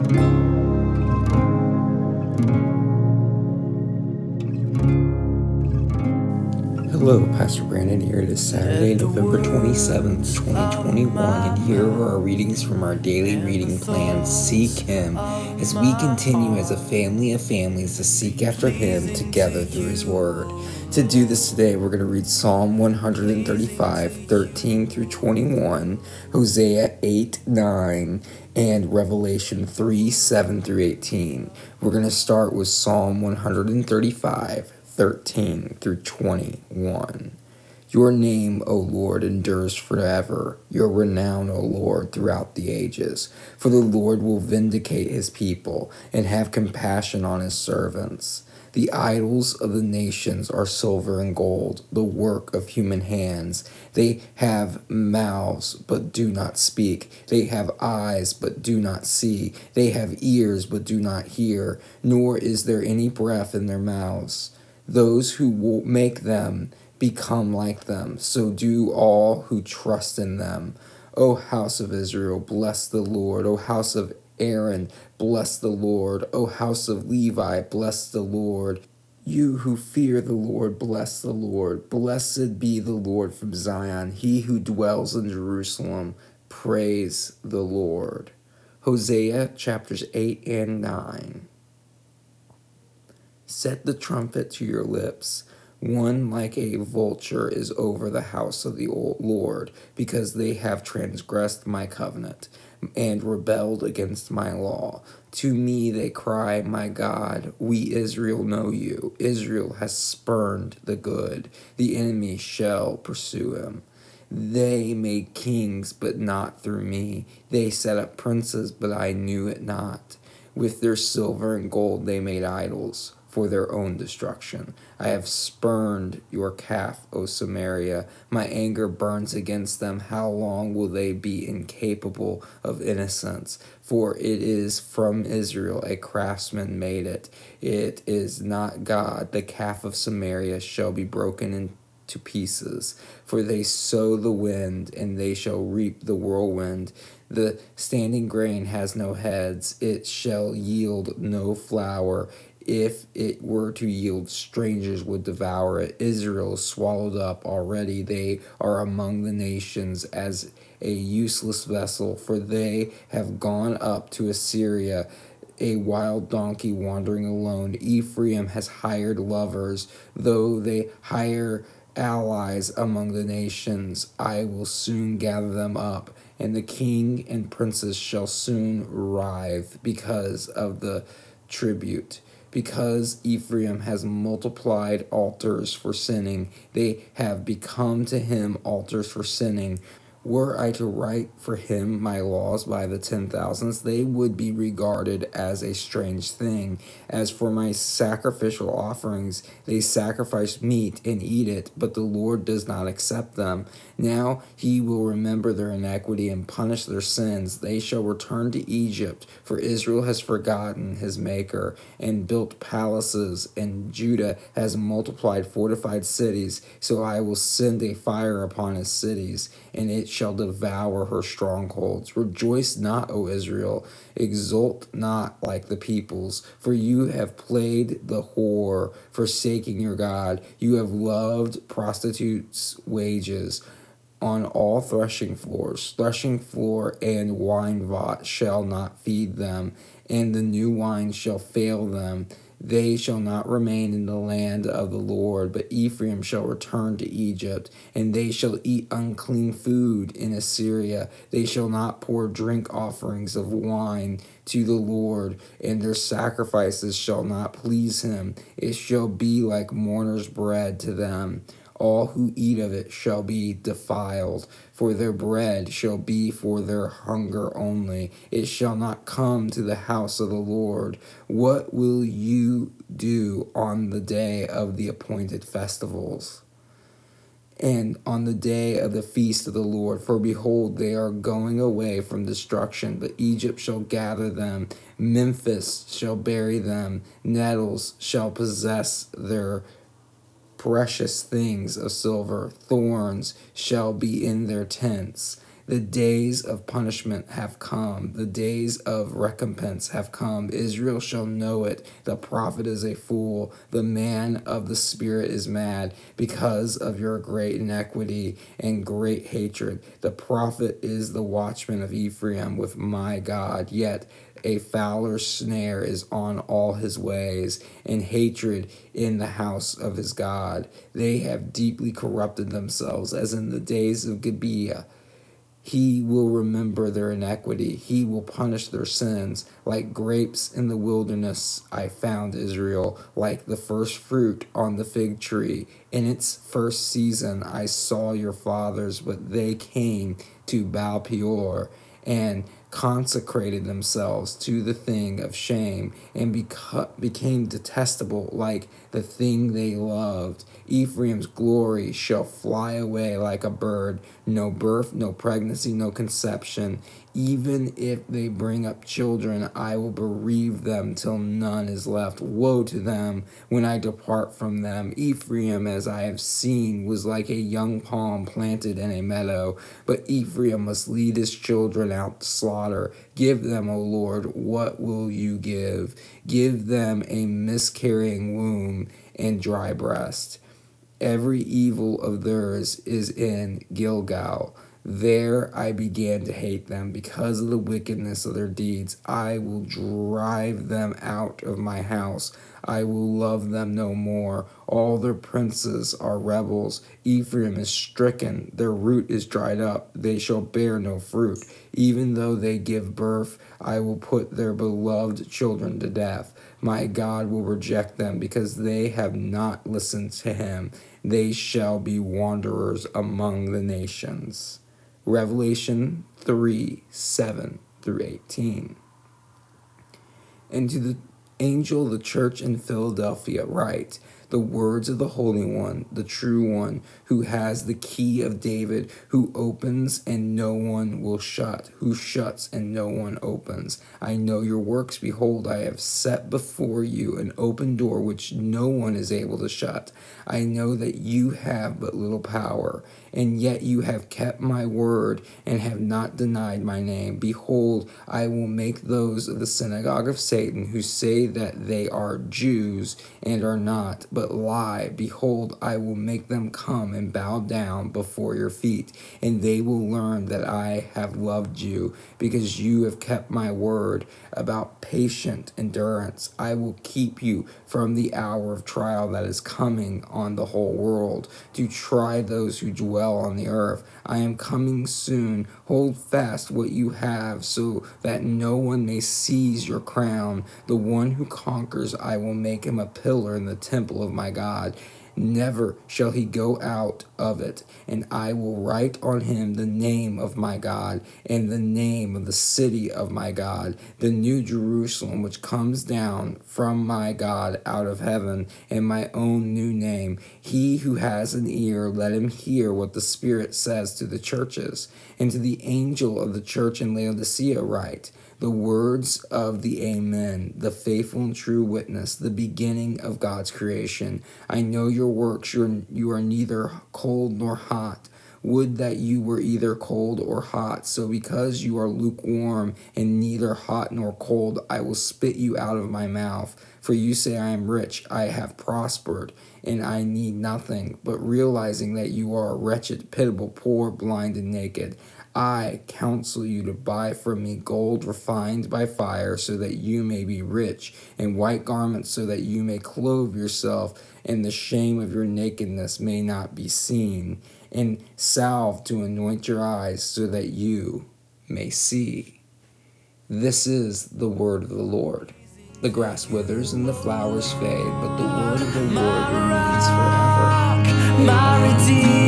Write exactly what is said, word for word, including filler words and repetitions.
Hello, Pastor Brandon here. It is Saturday, November twenty-seventh, twenty twenty-one, and here are our readings from our daily reading plan, Seek Him, as we continue as a family of families to seek after Him together through His Word. To do this today, we're going to read Psalm one thirty-five, thirteen through twenty-one, Hosea eight, nine, and Revelation three, seven through eighteen. We're going to start with Psalm one thirty-five, thirteen through twenty-one. Your name, O Lord, endures forever, your renown, O Lord, throughout the ages. For the Lord will vindicate his people and have compassion on his servants. The idols of the nations are silver and gold, the work of human hands. They have mouths, but do not speak. They have eyes, but do not see. They have ears, but do not hear, nor is there any breath in their mouths. Those who will make them become like them, so do all who trust in them. O house of Israel, bless the Lord. O house of Aaron, bless the Lord. O house of Levi, bless the Lord. You who fear the Lord, bless the Lord. Blessed be the Lord from Zion, he who dwells in Jerusalem. Praise the Lord. Hosea chapters eight and nine. Set the trumpet to your lips. One like a vulture is over the house of the Lord, because they have transgressed my covenant and rebelled against my law. To me they cry, my God, we Israel know you. Israel has spurned the good. The enemy shall pursue him. They made kings, but not through me. They set up princes, but I knew it not. With their silver and gold they made idols for their own destruction. I have spurned your calf, O Samaria. My anger burns against them. How long will they be incapable of innocence? For it is from Israel a craftsman made it. It is not God. The calf of Samaria shall be broken in to pieces, for they sow the wind, and they shall reap the whirlwind. The standing grain has no heads, it shall yield no flour. If it were to yield, strangers would devour it. Israel is swallowed up already. They are among the nations as a useless vessel, for they have gone up to Assyria, a wild donkey wandering alone. Ephraim has hired lovers, though they hire allies among the nations. I will soon gather them up, and the king and princes shall soon writhe because of the tribute. Because Ephraim has multiplied altars for sinning, they have become to him altars for sinning. Were I to write for him my laws by the ten thousands, they would be regarded as a strange thing. As for my sacrificial offerings, they sacrifice meat and eat it, but the Lord does not accept them. Now he will remember their iniquity and punish their sins. They shall return to Egypt, for Israel has forgotten his Maker and built palaces, and Judah has multiplied fortified cities. So I will send a fire upon his cities, and it shall devour her strongholds. Rejoice not, O Israel, exult not like the peoples, for you have played the whore, forsaking your God. You have loved prostitutes' wages. On all threshing floors, threshing floor and wine vat shall not feed them, and the new wine shall fail them. They shall not remain in the land of the Lord, but Ephraim shall return to Egypt, and they shall eat unclean food in Assyria. They shall not pour drink offerings of wine to the Lord, and their sacrifices shall not please him. It shall be like mourner's bread to them. All who eat of it shall be defiled, for their bread shall be for their hunger only. It shall not come to the house of the Lord. What will you do on the day of the appointed festivals, and on the day of the feast of the Lord? For behold, they are going away from destruction, but Egypt shall gather them. Memphis shall bury them. Nettles shall possess their precious things of silver. Thorns shall be in their tents. The days of punishment have come. The days of recompense have come. Israel shall know it. The prophet is a fool. The man of the spirit is mad because of your great iniquity and great hatred. The prophet is the watchman of Ephraim with my God. Yet a fowler snare is on all his ways, and hatred in the house of his God. They have deeply corrupted themselves, as in the days of Gibeah. He will remember their iniquity. He will punish their sins. Like grapes in the wilderness, I found Israel, like the first fruit on the fig tree. In its first season, I saw your fathers, but they came to Baal Peor and consecrated themselves to the thing of shame, and beca- became detestable like the thing they loved. Ephraim's glory shall fly away like a bird. No birth, no pregnancy, no conception. Even if they bring up children, I will bereave them till none is left. Woe to them when I depart from them. Ephraim, as I have seen, was like a young palm planted in a meadow. But Ephraim must lead his children out to slaughter. Give them, O Lord, what will you give? Give them a miscarrying womb and dry breast. Every evil of theirs is in Gilgal. There I began to hate them because of the wickedness of their deeds. I will drive them out of my house. I will love them no more. All their princes are rebels. Ephraim is stricken. Their root is dried up. They shall bear no fruit. Even though they give birth, I will put their beloved children to death. My God will reject them because they have not listened to him. They shall be wanderers among the nations. Revelation three, seven through eighteen. And to the angel of the church in Philadelphia write, the words of the Holy One, the true One, who has the key of David, who opens and no one will shut, who shuts and no one opens. I know your works. Behold, I have set before you an open door which no one is able to shut. I know that you have but little power, and yet you have kept my word and have not denied my name. Behold, I will make those of the synagogue of Satan who say that they are Jews and are not, but lie. Behold, I will make them come and bow down before your feet, and they will learn that I have loved you, because you have kept my word about patient endurance. I will keep you from the hour of trial that is coming on the whole world, to try those who dwell on the earth. I am coming soon. Hold fast what you have, so that no one may seize your crown. The one who conquers, I will make him a pillar in the temple of my God. Never shall he go out of it, and I will write on him the name of my God, and the name of the city of my God, the new Jerusalem, which comes down from my God out of heaven, and my own new name. He who has an ear, let him hear what the Spirit says to the churches. And to the angel of the church in Laodicea write, the words of the Amen, the faithful and true witness, the beginning of God's creation. I know your works. You're, you are neither cold nor hot. Would that you were either cold or hot. So because you are lukewarm and neither hot nor cold, I will spit you out of my mouth. For you say, I am rich, I have prospered, and I need nothing. But realizing that you are wretched, pitiable, poor, blind, and naked, I counsel you to buy from me gold refined by fire, so that you may be rich, and white garments, so that you may clothe yourself, and the shame of your nakedness may not be seen, and salve to anoint your eyes, so that you may see. This is the word of the Lord. The grass withers and the flowers fade, but the word of the Lord remains forever. My Redeemer.